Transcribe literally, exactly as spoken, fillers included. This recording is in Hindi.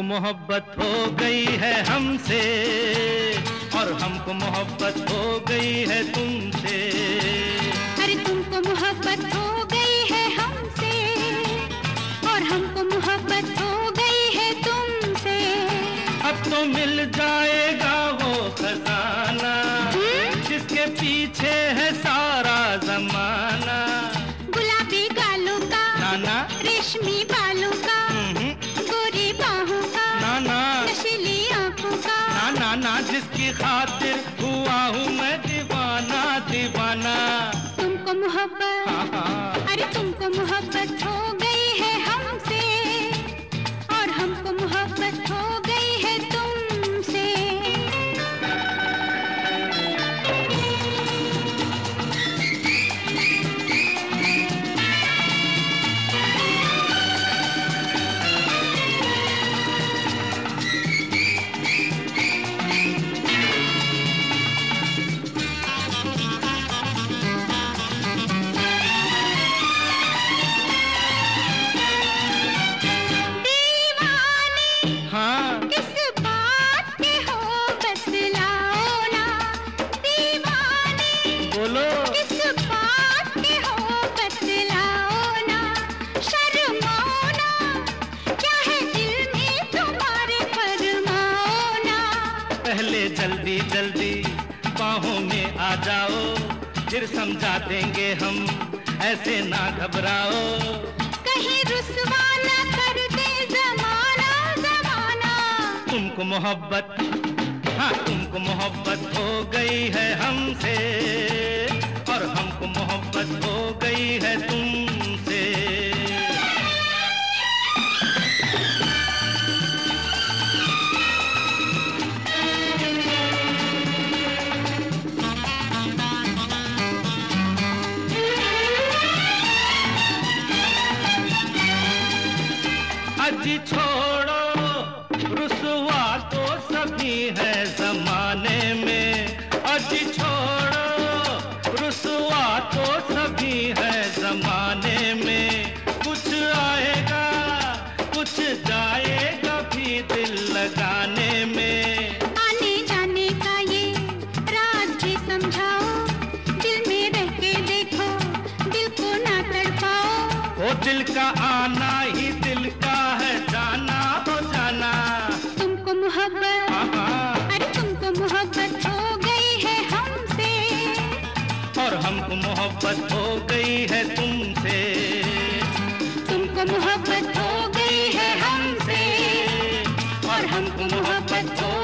तुमको मोहब्बत हो गई है हमसे और हमको मोहब्बत हो गई है तुमसे। अरे तुमको मोहब्बत हो गई है हमसे और हमको मोहब्बत हो गई है तुमसे। अब तो मिल जाएगा वो खजाना जिसके पीछे है सारा जमाना। गुलाबी गालों का नाना, रेशमी बालों का, गोरी बाहों का, नाना, नशीली आंखों का, नाना ना जिसकी खातिर हुआ हूँ मैं दीवाना दीवाना। तुमको मोहब्बत, हाँ हाँ। अरे तुमको मोहब्बत हो गई है हमसे और हमको मोहब्बत हो गई है तुमसे। पहले जल्दी जल्दी बाहों में आ जाओ, फिर समझा देंगे हम, ऐसे ना घबराओ। कहीं रुसवा न कर दे ज़माना ज़माना। तुमको मोहब्बत, हाँ तुमको मोहब्बत हो गई है हमसे और हमको मोहब्बत हो गई है तुमसे। अजी छोड़ो रुसवा तो सभी है जमाने में, अजी छोड़ो रुसवा तो सभी है जमाने में। कुछ आएगा कुछ जाएगा भी दिल लगाने में। आने जाने का ये राज भी समझाओ, दिल में रह के देखो, दिल को ना तड़पाओ। वो दिल का आना ही दिल का है जाना तो जाना। तुमको मोहब्बत, अरे तुमको मोहब्बत हो गई है हमसे और हमको मोहब्बत हो गई है तुमसे। तुमको मोहब्बत हो गई है हमसे और हमको मोहब्बत हो